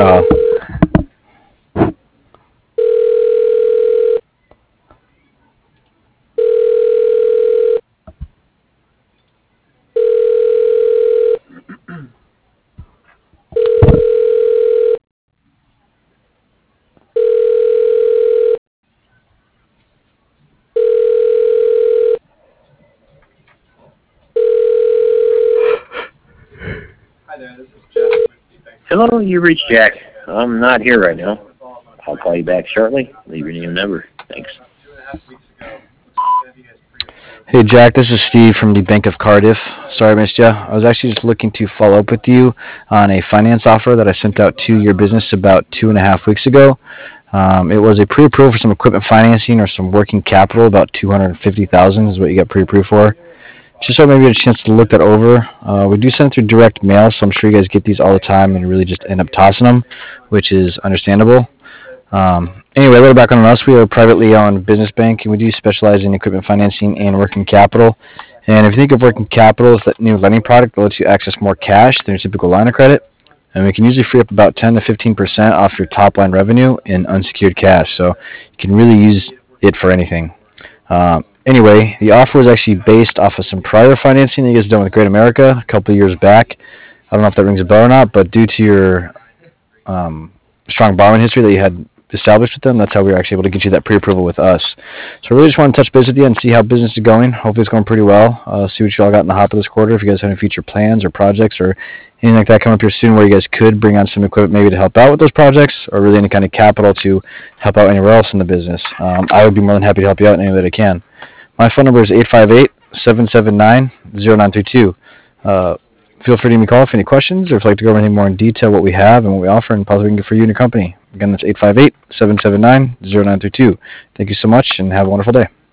Uh, Hello, you reached Jack. I'm not here right now. I'll call you back shortly. Leave your name and number. Thanks. Hey Jack, this is Steve from the Bank of Cardiff. Sorry I missed you. I was actually just looking to follow up with you on a finance offer that I sent out to your business about 2.5 weeks ago. It was a pre-approval for some equipment financing or some working capital. About 250,000 is what you got pre-approved for. Just so maybe you had a chance to look that over. We do send through direct mail, so I'm sure you guys get these all the time and you really just end up tossing them, which is understandable. Anyway, a little background on us. We are a privately owned business bank, and we do specialize in equipment financing and working capital. And if you think of working capital as that new lending product that lets you access more cash than your typical line of credit, and we can usually free up about 10 to 15% off your top line revenue in unsecured cash. So you can really use it for anything. Anyway, the offer was actually based off of some prior financing that you guys done with Great America a couple of years back. I don't know if that rings a bell or not, but due to your strong borrowing history that you had established with them, that's how we were actually able to get you that pre-approval with us. So I really just want to touch base with you and see how business is going. Hopefully it's going pretty well. See what you all got in the hopper this quarter. If you guys have any future plans or projects or anything like that coming up here soon where you guys could bring on some equipment maybe to help out with those projects or really any kind of capital to help out anywhere else in the business. I would be more than happy to help you out in any way that I can. My phone number is 858-779-0932. Feel free to give me a call if you have any questions or if you'd like to go over anything more in detail, what we have and what we offer and possibly we can get for you and your company. Again, that's 858-779-0932. Thank you so much and have a wonderful day.